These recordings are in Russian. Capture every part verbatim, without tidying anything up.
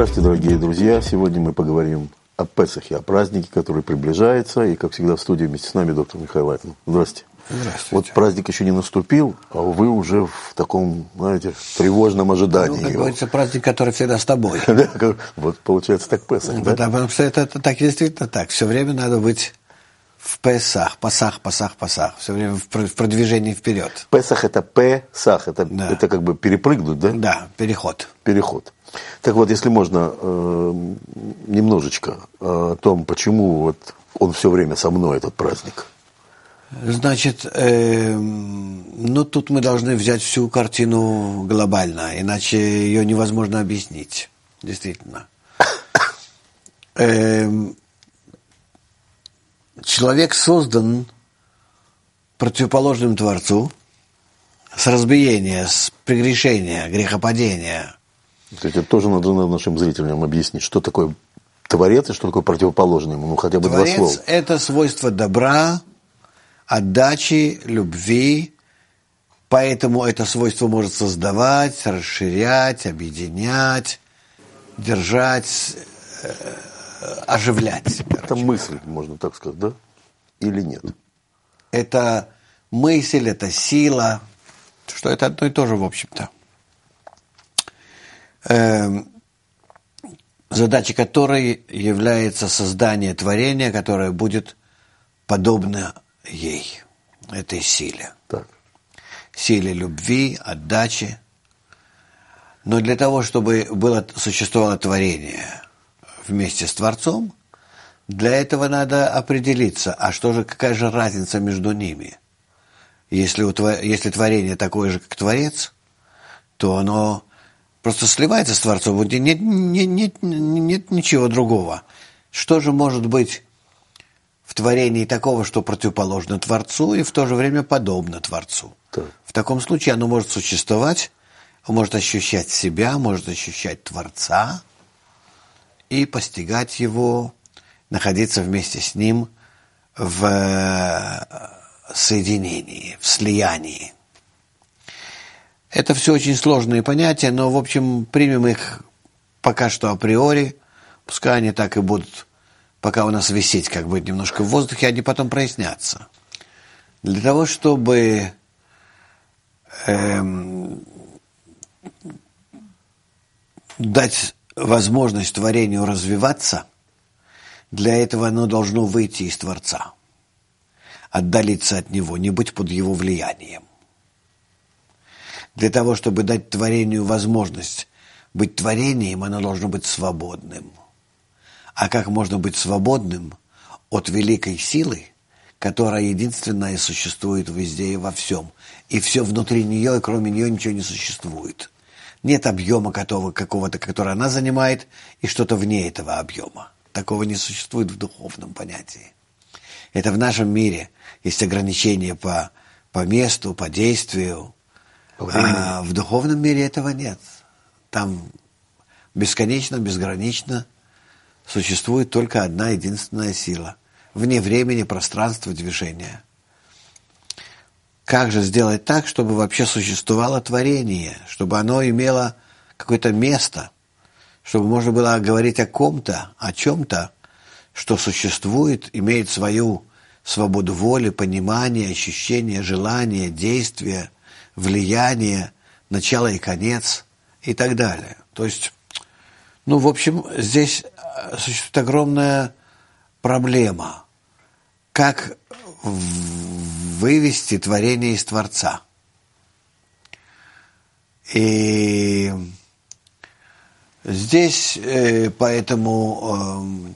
Здравствуйте, дорогие друзья. Сегодня мы поговорим о Песахе, о празднике, который приближается. И, как всегда, в студии вместе с нами доктор Михаил Лайтман. Здравствуйте. Здравствуйте. Вот праздник еще не наступил, а вы уже в таком, знаете, тревожном ожидании. Ну, как говорится, праздник, который всегда с тобой. Вот получается так Песах, да? Потому что это так действительно так. Все время надо быть в Песах, Пасах, Пасах, Пасах. Все время в продвижении вперед. Песах – это Песах, это, да. это как бы перепрыгнуть, да? Да, переход. Переход. Так вот, если можно, э, немножечко о том, почему вот он все время со мной, этот праздник. Значит, э, ну тут мы должны взять всю картину глобально, иначе ее невозможно объяснить. Действительно. Э, человек создан противоположным Творцу с разбиения, с прегрешения, грехопадения. Это тоже надо нашим зрителям объяснить, что такое Творец и что такое противоположный ему, ну хотя бы Творец два слова. – это свойство добра, отдачи, любви, поэтому это свойство может создавать, расширять, объединять, держать, э, оживлять. Короче. Это мысль, можно так сказать, да? Или нет? Это мысль, это сила, что это одно и то же, в общем-то. Э, задача которой является создание творения, которое будет подобно ей, этой силе. Так. Силе любви, отдачи. Но для того, чтобы было, существовало творение вместе с Творцом, для этого надо определиться, а что же, какая же разница между ними? Если, у, если творение такое же, как Творец, то оно просто сливается с Творцом, нет, нет, нет, нет ничего другого. Что же может быть в творении такого, что противоположно Творцу и в то же время подобно Творцу? Так. В таком случае оно может существовать, может ощущать себя, может ощущать Творца и постигать его, находиться вместе с ним в соединении, в слиянии. Это все очень сложные понятия, но, в общем, примем их пока что априори, пускай они так и будут, пока у нас висеть как бы немножко в воздухе, они потом прояснятся. Для того, чтобы эм, дать возможность творению развиваться, для этого оно должно выйти из Творца, отдалиться от Него, не быть под Его влиянием. Для того, чтобы дать творению возможность быть творением, оно должно быть свободным. А как можно быть свободным от великой силы, которая единственная существует везде и во всем, и все внутри нее, и кроме нее ничего не существует. Нет объема какого-то, который она занимает, и что-то вне этого объема. Такого не существует в духовном понятии. Это в нашем мире есть ограничения по, по месту, по действию. А в духовном мире этого нет. Там бесконечно, безгранично существует только одна единственная сила. Вне времени, пространства, движения. Как же сделать так, чтобы вообще существовало творение, чтобы оно имело какое-то место, чтобы можно было говорить о ком-то, о чем-то, что существует, имеет свою свободу воли, понимания, ощущения, желания, действия, влияние, начало и конец и так далее. То есть, ну, в общем, здесь существует огромная проблема. Как вывести творение из Творца? И здесь э, поэтому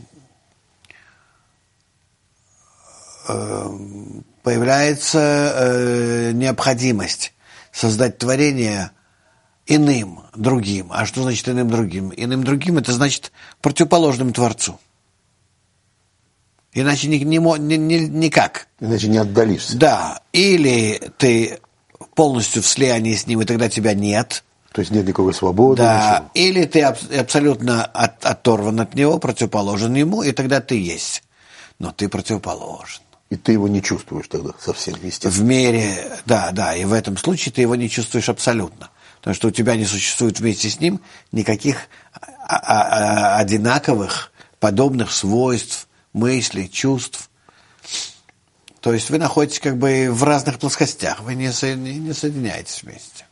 э, э, появляется э, необходимость создать творение иным, другим. А что значит иным, другим? Иным, другим – это значит противоположным Творцу. Иначе ни, ни, ни, никак. Иначе не отдалишься. Да. Или ты полностью в слиянии с ним, и тогда тебя нет. То есть нет никакой свободы. Да. Ничего. Или ты аб- абсолютно от, оторван от него, противоположен ему, и тогда ты есть. Но ты противоположен. И ты его не чувствуешь тогда совсем, естественно. В мире, да, да, и в этом случае ты его не чувствуешь абсолютно. Потому что у тебя не существует вместе с ним никаких одинаковых, подобных свойств, мыслей, чувств. То есть вы находитесь как бы в разных плоскостях, вы не, со, не соединяетесь вместе.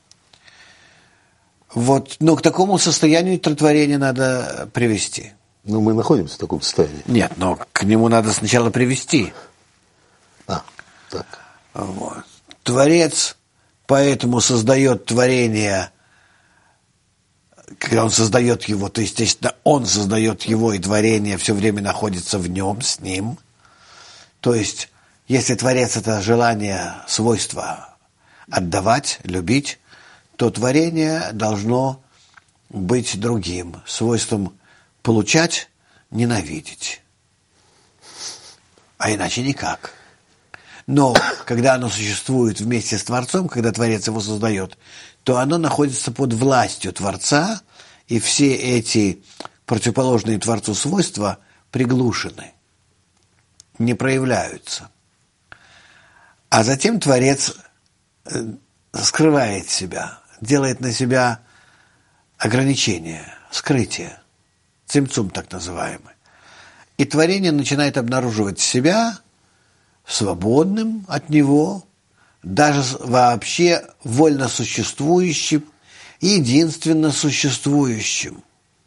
Вот, но к такому состоянию творения надо привести. Ну, мы находимся в таком состоянии. Нет, но к нему надо сначала привести. А, так. Вот. Творец поэтому создает творение, когда он создает его, то, естественно, он создает его, и творение все время находится в нем, с ним. То есть, если Творец – это желание, свойство отдавать, любить, то творение должно быть другим, свойством получать, ненавидеть. А иначе никак. Но когда оно существует вместе с Творцом, когда Творец его создает, то оно находится под властью Творца, и все эти противоположные Творцу свойства приглушены, не проявляются. А затем Творец скрывает себя, делает на себя ограничение, скрытие, цимцум так называемый. И творение начинает обнаруживать себя свободным от него, даже вообще вольно существующим, единственно существующим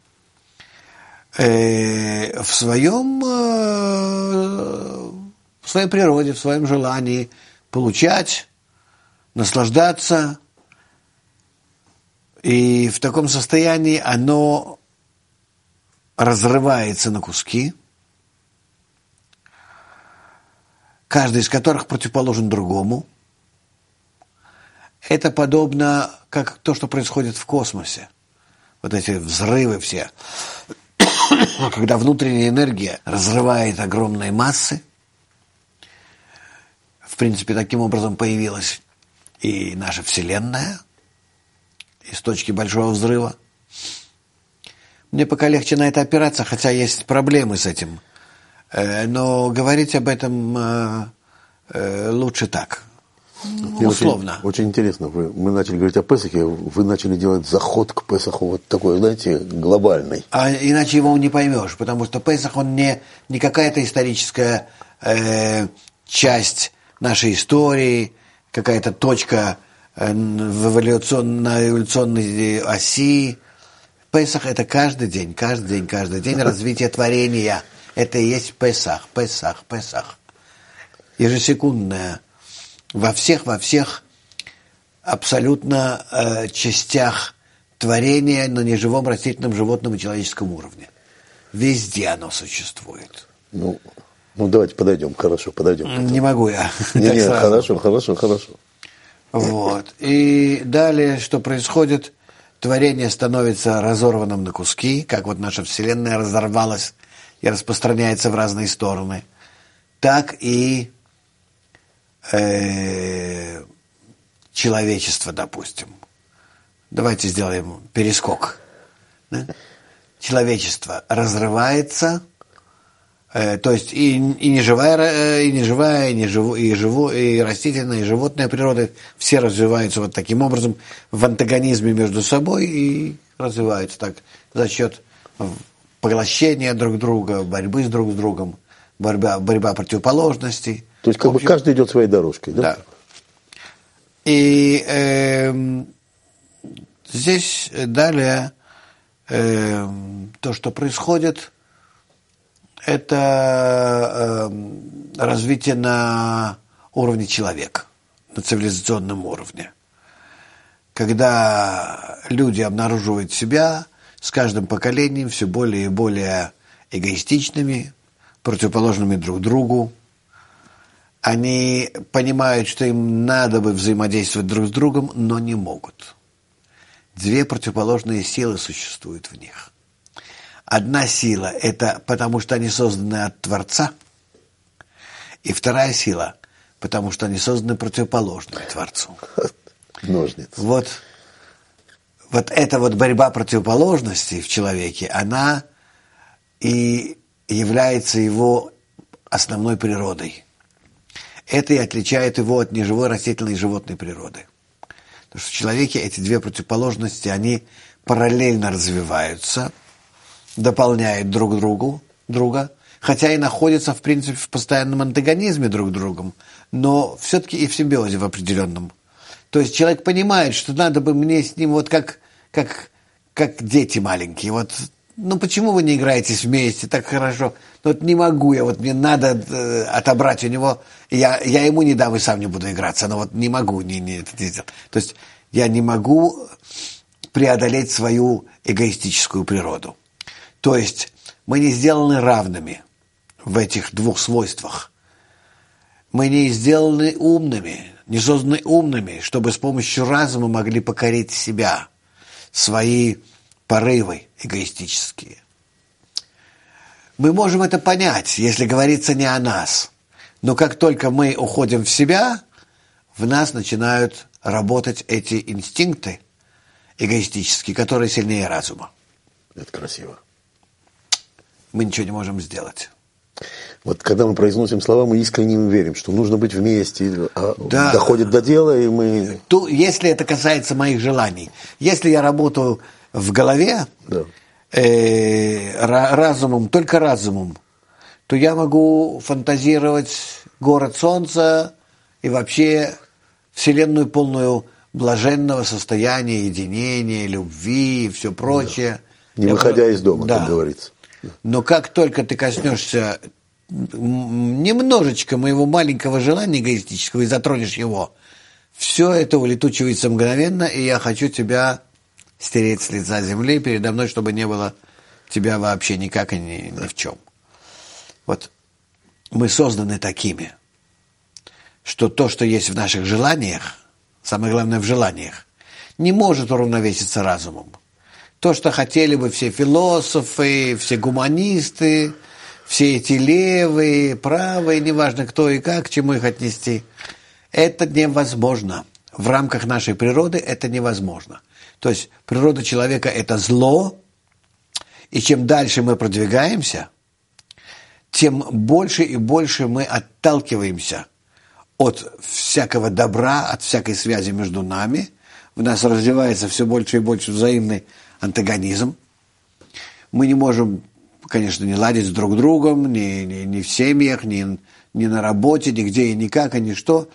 э, в своем, э, в своей природе, в своем желании получать, наслаждаться. И в таком состоянии оно разрывается на куски, каждый из которых противоположен другому. Это подобно, как то, что происходит в космосе. Вот эти взрывы все. Когда внутренняя энергия разрывает огромные массы. В принципе, таким образом появилась и наша Вселенная из точки большого взрыва. Мне пока легче на это опираться, хотя есть проблемы с этим. Но говорить об этом лучше так, условно. Очень, очень интересно. Вы, мы начали говорить о Песахе, вы начали делать заход к Песаху вот такой, знаете, глобальный. А иначе его не поймешь, потому что Песах, он не, не какая-то историческая э, часть нашей истории, какая-то точка э, в эволюцион, на эволюционной оси. Песах – это каждый день, каждый день, каждый день развитие творения. Это и есть Песах, Песах, Песах. Ежесекундное. Во всех, во всех абсолютно э, частях творения на неживом, растительном, животном и человеческом уровне. Везде оно существует. Ну, ну давайте подойдем, хорошо, подойдем. Не могу я. Не, не, хорошо, хорошо, хорошо. Вот. И далее, что происходит? Творение становится разорванным на куски, как вот наша Вселенная разорвалась и распространяется в разные стороны, так и э, человечество, допустим. Давайте сделаем перескок. Да? Человечество разрывается, э, то есть и, и неживая, и неживая, и, неживу, и, живу, и растительная, и животная природа, все развиваются вот таким образом в антагонизме между собой и развиваются так за счет поглощения друг друга, борьбы с друг с другом, борьба, борьба противоположностей. То есть как общем, бы каждый идет своей дорожкой, да? Да. И э, здесь далее э, то, что происходит, это э, развитие на уровне человека, на цивилизационном уровне. Когда люди обнаруживают себя с каждым поколением все более и более эгоистичными, противоположными друг другу. Они понимают, что им надо бы взаимодействовать друг с другом, но не могут. Две противоположные силы существуют в них. Одна сила – это потому, что они созданы от Творца, и вторая сила – потому, что они созданы противоположными Творцу. Ножницы. Вот. Вот эта вот борьба противоположностей в человеке, она и является его основной природой. Это и отличает его от неживой растительной и животной природы. Потому что в человеке эти две противоположности, они параллельно развиваются, дополняют друг другу, друга, хотя и находятся, в принципе, в постоянном антагонизме друг с другом, но все-таки и в симбиозе в определенном. То есть человек понимает, что надо бы мне с ним вот как, как, как дети маленькие. Вот, ну почему вы не играетесь вместе так хорошо? Ну вот не могу я, вот мне надо э, отобрать у него, я, я ему не дам и сам не буду играться, но вот не могу. Не, не, это не, то есть я не могу преодолеть свою эгоистическую природу. То есть мы не сделаны равными в этих двух свойствах. Мы не сделаны умными, не созданы умными, чтобы с помощью разума могли покорить себя, свои порывы эгоистические. Мы можем это понять, если говорится не о нас. Но как только мы уходим в себя, в нас начинают работать эти инстинкты эгоистические, которые сильнее разума. Это красиво. Мы ничего не можем сделать. Вот когда мы произносим слова, мы искренне верим, что нужно быть вместе, а да. Доходит до дела, и мы... То, если это касается моих желаний, если я работаю в голове, да. э, разумом, только разумом, то я могу фантазировать город солнца и вообще вселенную полную блаженного состояния, единения, любви и все прочее. Да. Не я выходя буду... из дома, да. как говорится. Но как только ты коснешься немножечко моего маленького желания эгоистического и затронешь его, все это улетучивается мгновенно, и я хочу тебя стереть с лица земли передо мной, чтобы не было тебя вообще никак и ни, ни в чем. Вот мы созданы такими, что то, что есть в наших желаниях, самое главное в желаниях, не может уравновеситься разумом. То, что хотели бы все философы, все гуманисты, все эти левые, правые, неважно кто и как, к чему их отнести, это невозможно. В рамках нашей природы это невозможно. То есть природа человека – это зло, и чем дальше мы продвигаемся, тем больше и больше мы отталкиваемся от всякого добра, от всякой связи между нами. В нас развивается все больше и больше взаимный антагонизм. Мы не можем, конечно, не ладить с друг другом, ни, ни, ни в семьях, ни, ни на работе, нигде и никак, и ничто.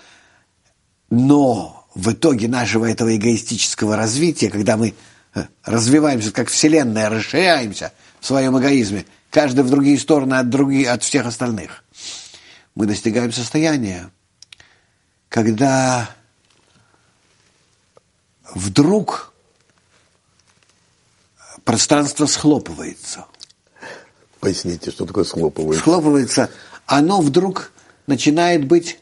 Но в итоге нашего этого эгоистического развития, когда мы развиваемся как Вселенная, расширяемся в своем эгоизме, каждый в другие стороны от, других, от всех остальных, мы достигаем состояния, когда вдруг пространство схлопывается. Поясните, что такое схлопывается? Схлопывается. Оно вдруг начинает быть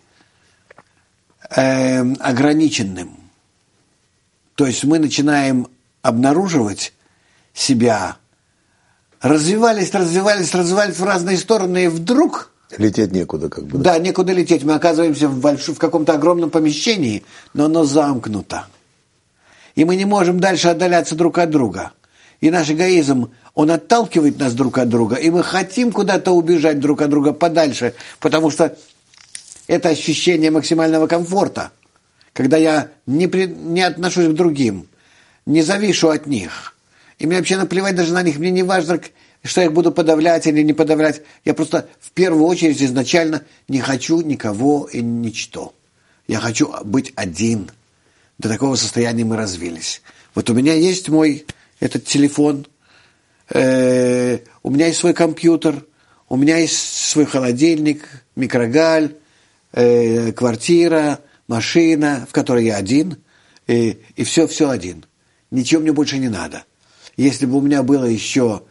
э, ограниченным. То есть мы начинаем обнаруживать себя, развивались, развивались, развивались в разные стороны, и вдруг... Лететь некуда, как бы. Да, некуда лететь. Мы оказываемся в, больш... в каком-то огромном помещении, но оно замкнуто. И мы не можем дальше отдаляться друг от друга. И наш эгоизм, он отталкивает нас друг от друга, и мы хотим куда-то убежать друг от друга подальше, потому что это ощущение максимального комфорта, когда я не, при, не отношусь к другим, не завишу от них, и мне вообще наплевать даже на них, мне не важно, что я их буду подавлять или не подавлять, я просто в первую очередь изначально не хочу никого и ничто. Я хочу быть один. До такого состояния мы развились. Вот у меня есть мой этот телефон, э, у меня есть свой компьютер, у меня есть свой холодильник, микрогаль, э, квартира, машина, в которой я один, и, и все, все один. Ничего мне больше не надо. Если бы у меня была еще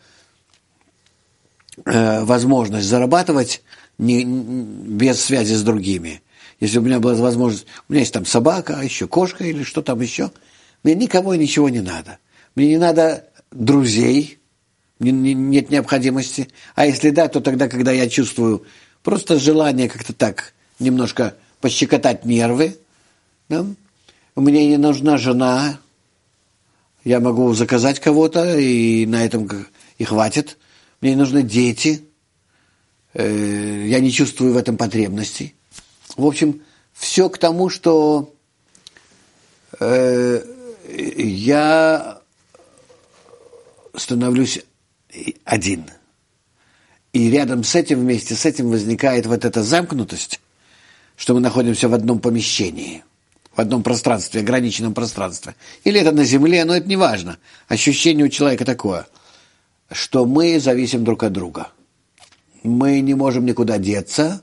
э, возможность зарабатывать не, без связи с другими, если бы у меня была возможность, у меня есть там собака, еще кошка или что там еще, мне никого и ничего не надо. Мне не надо друзей, не, не, нет необходимости. А если да, то тогда, когда я чувствую просто желание как-то так немножко пощекотать нервы, да? Мне не нужна жена, я могу заказать кого-то, и на этом и хватит. Мне не нужны дети, э, я не чувствую в этом потребности. В общем, все к тому, что э, я становлюсь один. И рядом с этим, вместе с этим возникает вот эта замкнутость, что мы находимся в одном помещении, в одном пространстве, ограниченном пространстве. Или это на земле, но это не важно. Ощущение у человека такое, что мы зависим друг от друга. Мы не можем никуда деться.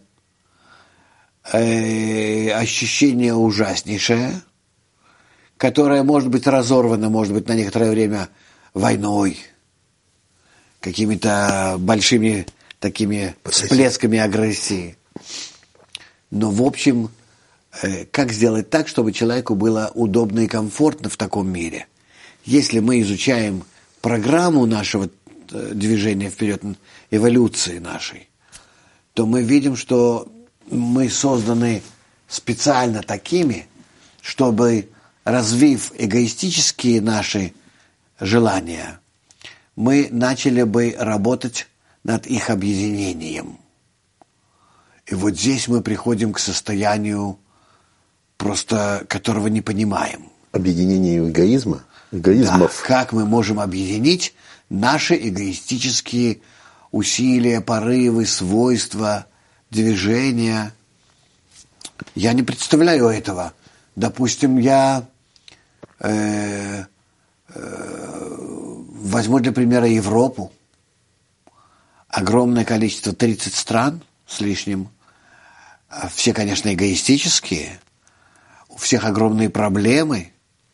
Э, ощущение ужаснейшее, которое может быть разорвано, может быть, на некоторое время войной, какими-то большими такими всплесками агрессии. Но, в общем, э, как сделать так, чтобы человеку было удобно и комфортно в таком мире? Если мы изучаем программу нашего э, движения вперед, эволюции нашей, то мы видим, что мы созданы специально такими, чтобы, развив эгоистические наши желания, мы начали бы работать над их объединением. И вот здесь мы приходим к состоянию, просто которого не понимаем. Объединение эгоизма? Эгоизмов. Да, как мы можем объединить наши эгоистические усилия, порывы, свойства, движения. Я не представляю этого. Допустим, я э, э, возьму для примера Европу. Огромное количество, тридцать стран с лишним. Все, конечно, эгоистические. У всех огромные проблемы.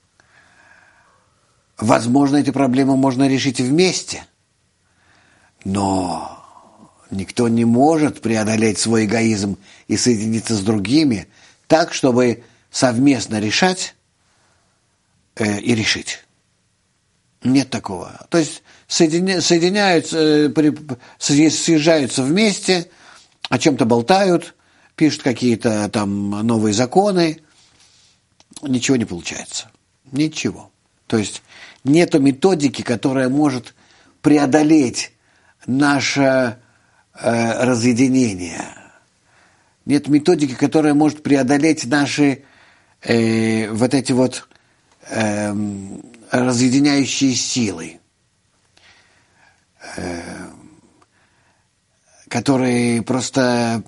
Возможно, эти проблемы можно решить вместе. Но никто не может преодолеть свой эгоизм и соединиться с другими так, чтобы совместно решать э, и решить. Нет такого. То есть соединя, соединяются, э, при, съезжаются вместе, о чем-то болтают, пишут какие-то там новые законы. Ничего не получается. Ничего. То есть нету методики, которая может преодолеть наше э, разъединение. Нет методики, которая может преодолеть наши э, вот эти вот э, разъединяющие силы, э, которые просто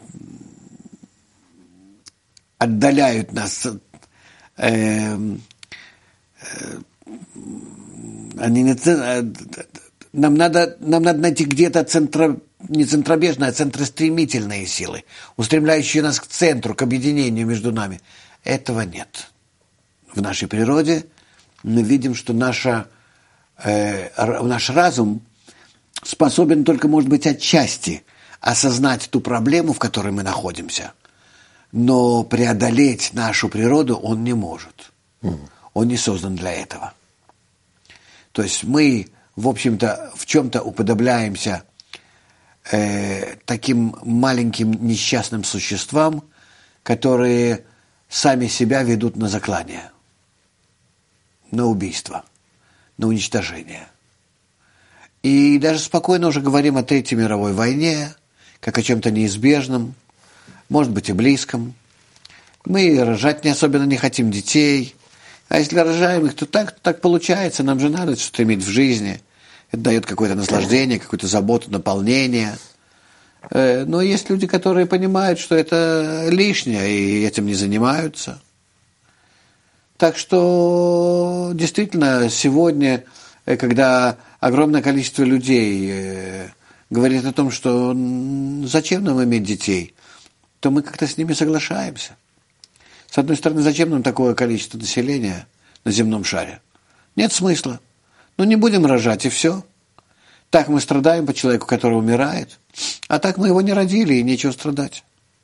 отдаляют нас. Э, э, они не, нам, надо, нам надо найти где-то центро, не центробежные, а центростремительные силы, устремляющие нас к центру, к объединению между нами. Этого нет. В нашей природе мы видим, что наша, э, наш разум способен только, может быть, отчасти осознать ту проблему, в которой мы находимся. Но преодолеть нашу природу он не может. Mm. Он не создан для этого. То есть мы, в общем-то, в чем-то уподобляемся э, таким маленьким несчастным существам, которые сами себя ведут на заклание, на убийство, на уничтожение. И даже спокойно уже говорим о Третьей мировой войне, как о чем-то неизбежном, может быть и близком. Мы рожать не особенно не хотим детей. А если рожаем их, то так, так получается. Нам же надо что-то иметь в жизни. Это дает какое-то наслаждение, какую-то заботу, наполнение. Но есть люди, которые понимают, что это лишнее, и этим не занимаются. Так что действительно сегодня, когда огромное количество людей говорит о том, что зачем нам иметь детей, то мы как-то с ними соглашаемся. С одной стороны, зачем нам такое количество населения на земном шаре? Нет смысла. Ну, не будем рожать, и все. Так мы страдаем по человеку, который умирает, а так мы его не родили, и нечего страдать.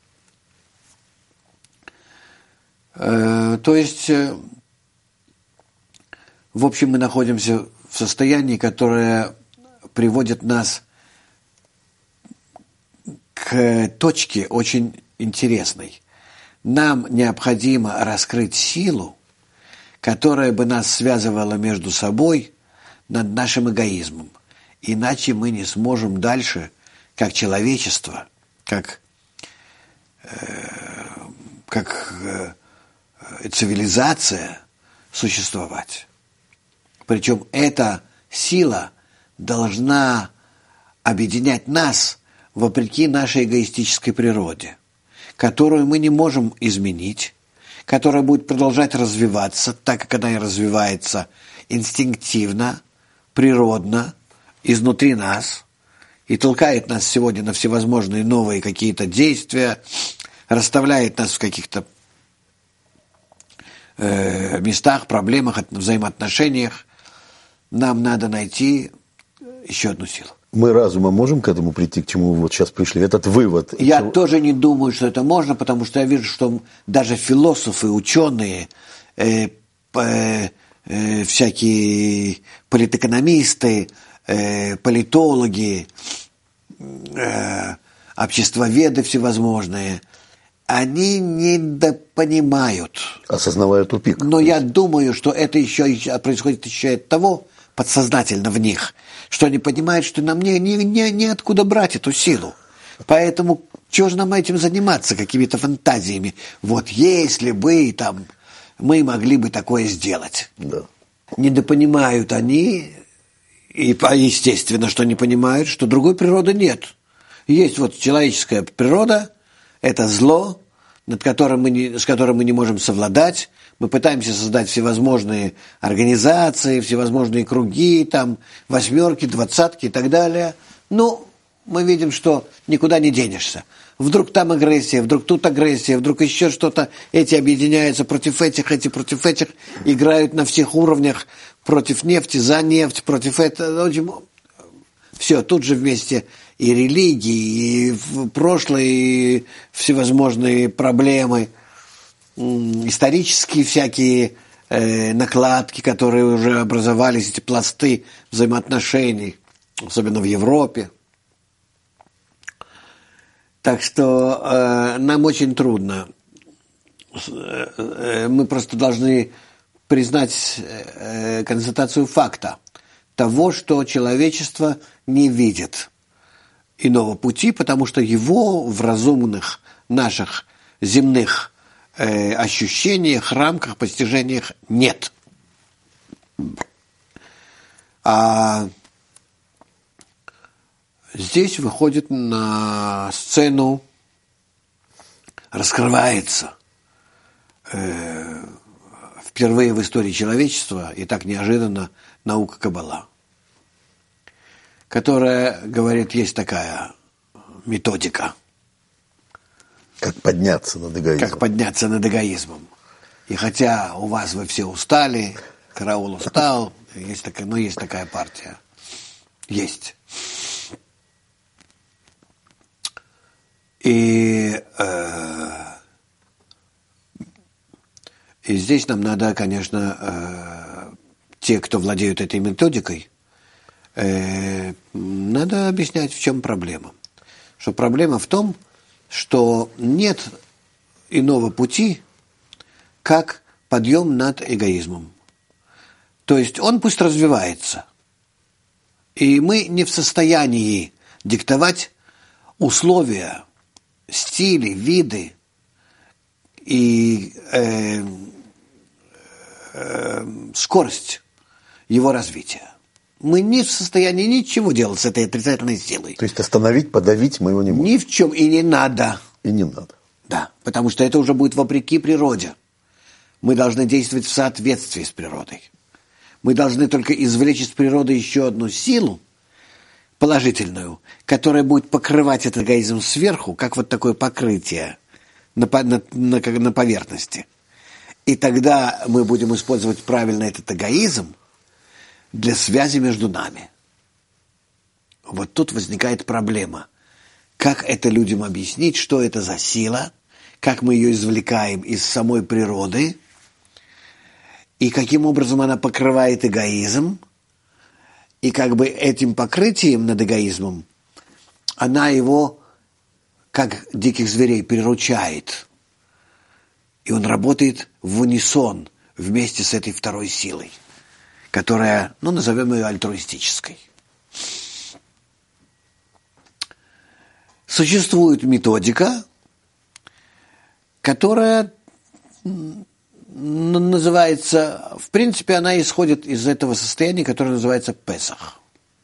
Э, то есть, э, в общем, мы находимся в состоянии, которое приводит нас к точке очень интересной. Нам необходимо раскрыть силу, которая бы нас связывала между собой над нашим эгоизмом. Иначе мы не сможем дальше, как человечество, как, э, как э, цивилизация, существовать. Причем эта сила должна объединять нас вопреки нашей эгоистической природе, которую мы не можем изменить, которая будет продолжать развиваться, так как она и развивается инстинктивно, природно, изнутри нас, и толкает нас сегодня на всевозможные новые какие-то действия, расставляет нас в каких-то э, местах, проблемах, взаимоотношениях. Нам надо найти еще одну силу. Мы разумом можем к этому прийти, к чему вы вот сейчас пришли? Этот вывод. Я чего... тоже не думаю, что это можно, потому что я вижу, что даже философы, ученые, э, э, э, всякие политэкономисты, э, политологи, э, обществоведы всевозможные, они недопонимают. Осознавая тупик. Но я думаю, что это еще происходит еще от того, подсознательно в них, что они понимают, что нам не, не, не, не откуда брать эту силу. Поэтому чего же нам этим заниматься, какими-то фантазиями? Вот если бы там мы могли бы такое сделать. Да. Недопонимают они, и естественно, что не понимают, что другой природы нет. Есть вот человеческая природа, это зло, над которым мы не, с которым мы не можем совладать. Мы пытаемся создать всевозможные организации, всевозможные круги, там, восьмерки, двадцатки и так далее. Ну, мы видим, что никуда не денешься. Вдруг там агрессия, вдруг тут агрессия, вдруг еще что-то. Эти объединяются против этих, эти против этих, играют на всех уровнях против нефти, за нефть, против этого. Все, тут же вместе и религии, и прошлое, и всевозможные проблемы, исторические всякие э, накладки, которые уже образовались, эти пласты взаимоотношений, особенно в Европе. Так что э, нам очень трудно. Э, мы просто должны признать э, констатацию факта того, что человечество не видит иного пути, потому что его в разумных наших земных э, ощущениях, рамках, постижениях нет. А здесь выходит на сцену, раскрывается э, впервые в истории человечества и так неожиданно наука Каббала, которая говорит, есть такая методика. Как подняться над эгоизмом. Как подняться над эгоизмом. И хотя у вас вы все устали, караул устал, есть такая, но есть такая партия. Есть. И, э, и здесь нам надо, конечно, э, те, кто владеют этой методикой, э, надо объяснять, в чем проблема. Что проблема в том, что нет иного пути, как подъем над эгоизмом. То есть он пусть развивается. И мы не в состоянии диктовать условия, стили, виды и э, э, скорость его развития. Мы не в состоянии ничего делать с этой отрицательной силой. То есть остановить, подавить мы его не можем. Ни в чем и не надо. И не надо. Да, потому что это уже будет вопреки природе. Мы должны действовать в соответствии с природой. Мы должны только извлечь из природы еще одну силу, положительную, которая будет покрывать этот эгоизм сверху, как вот такое покрытие на, на, на, на поверхности. И тогда мы будем использовать правильно этот эгоизм для связи между нами. Вот тут возникает проблема. Как это людям объяснить, что это за сила, как мы ее извлекаем из самой природы, и каким образом она покрывает эгоизм, и как бы этим покрытием над эгоизмом она его, как диких зверей, приручает. И он работает в унисон вместе с этой второй силой, которая, ну, назовем ее альтруистической. Существует методика, которая называется, в принципе, она исходит из этого состояния, которое называется Песах.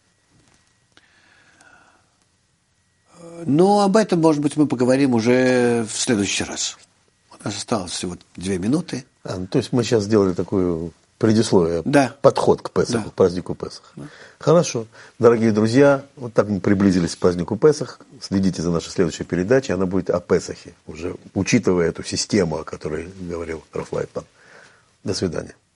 Но об этом, может быть, мы поговорим уже в следующий раз. У нас осталось всего две минуты. А, ну, то есть мы сейчас сделали такую предисловие, да. подход к Песаху, да. к празднику Песах. Да. Хорошо. Дорогие друзья, вот так мы приблизились к празднику Песах. Следите за нашей следующей передачей. Она будет о Песахе, уже учитывая эту систему, о которой говорил Раф Лайтман. До свидания.